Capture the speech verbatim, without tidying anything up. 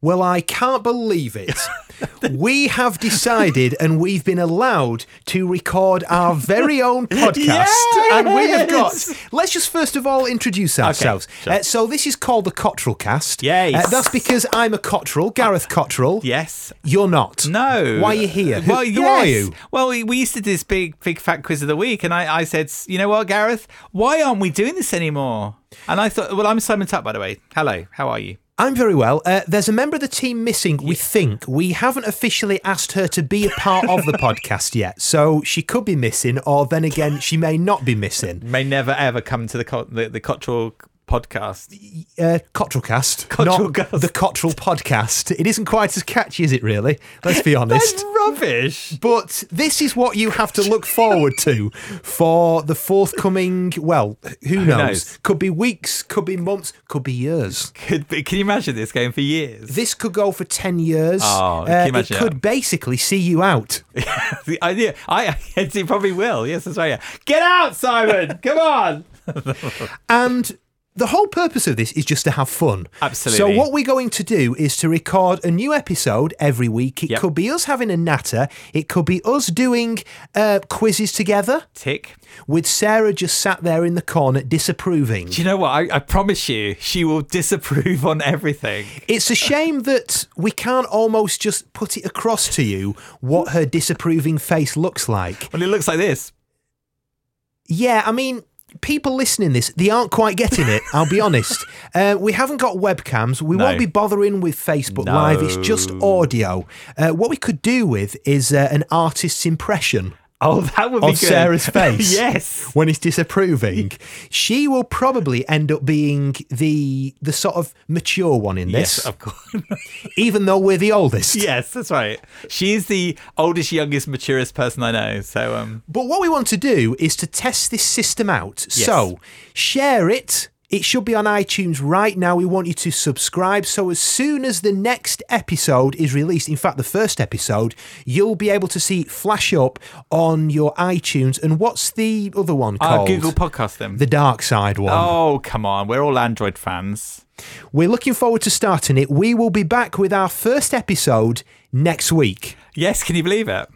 Well, I can't believe it. We have decided and we've been allowed to record our very own podcast. Yes! And we have got... Let's just first of all introduce ourselves. Okay, sure. uh, so this is called the Cottrell Cast. Yes. Uh, that's because I'm a Cottrell, Gareth Cottrell. Yes. You're not. No. Why are you here? Who, Well, who yes. are you? Well, we, we used to do this big, big fat quiz of the week, and I, I said, you know what, Gareth? Why aren't we doing this anymore? And I thought, well, I'm Simon Tutt, by the way. Hello, how are you? I'm very well. Uh, there's a member of the team missing, we think. We haven't officially asked her to be a part of the podcast yet, so she could be missing, or then again, she may not be missing. May never ever come to the Co- the, the Cottrell podcast. Uh, Cottrellcast, Cottrell not Cast. the Cottrell podcast. It isn't quite as catchy, is it, really? Let's be honest. That's rubbish. But this is what you have to look forward to for the forthcoming, well, who, knows? knows? Could be weeks, could be months, could be years. Could be, can you imagine this going for years? This could go for ten years. Oh, can you Uh, imagine it could that? basically see you out. the idea, I, it probably will. Yes, that's right. Yeah. Get out, Simon. Come on. And the whole purpose of this is just to have fun. Absolutely. So what we're going to do is to record a new episode every week. It Yep. could be us having a natter. It could be us doing uh, quizzes together Tick. with Sarah just sat there in the corner disapproving. Do you know what? I, I promise you, she will disapprove on everything. It's a shame that we can't almost just put it across to you what her disapproving face looks like. Well, it looks like this. Yeah, I mean, people listening this, they aren't quite getting it, I'll be honest. Uh, we haven't got webcams. We No. won't be bothering with Facebook No. Live. It's just audio. Uh, what we could do with is uh, an artist's impression Oh, that would be of good. Sarah's face. Yes. When it's disapproving. She will probably end up being the the sort of mature one in this, Yes, of course. even though we're the oldest. Yes, that's right. She is the oldest, youngest, maturest person I know. So, um, But what we want to do is to test this system out. So share it. It should be on iTunes right now. We want you to subscribe. So as soon as the next episode is released, in fact, the first episode, you'll be able to see it flash up on your iTunes. And what's the other one uh, called? Google Podcast them. The Dark Side one. Oh, come on. We're all Android fans. We're looking forward to starting it. We will be back with our first episode next week. Yes, can you believe it?